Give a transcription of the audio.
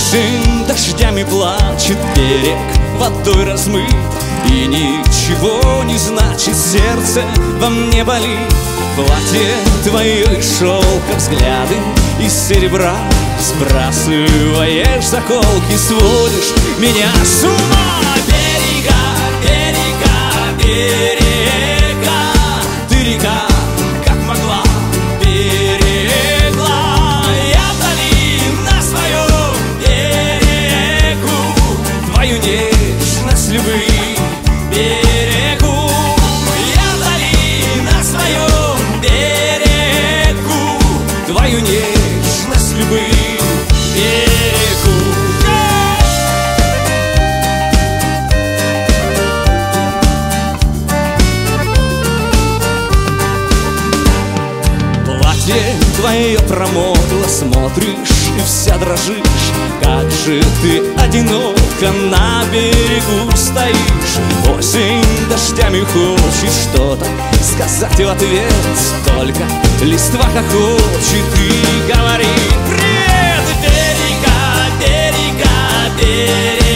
Осень дождями плачет, берег водой размыт, и ничего не значит, сердце во мне болит. Платье твое из шелка, взгляды из серебра, сбрасываешь заколки, сводишь меня с ума. Берега, берега, берега, ты река, как могла, берегла. Я вдали на своем берегу твою нежность любви берегу. Я вдали на своем берегу твою нежность любви берегу. Платье твое промокло, смотришь и вся дрожишь. Как же ты одиноко на берегу стоишь. Осень дождями хочет что-то сказать в ответ, только листва хохочет и говорит: привет, берега, берега, берега.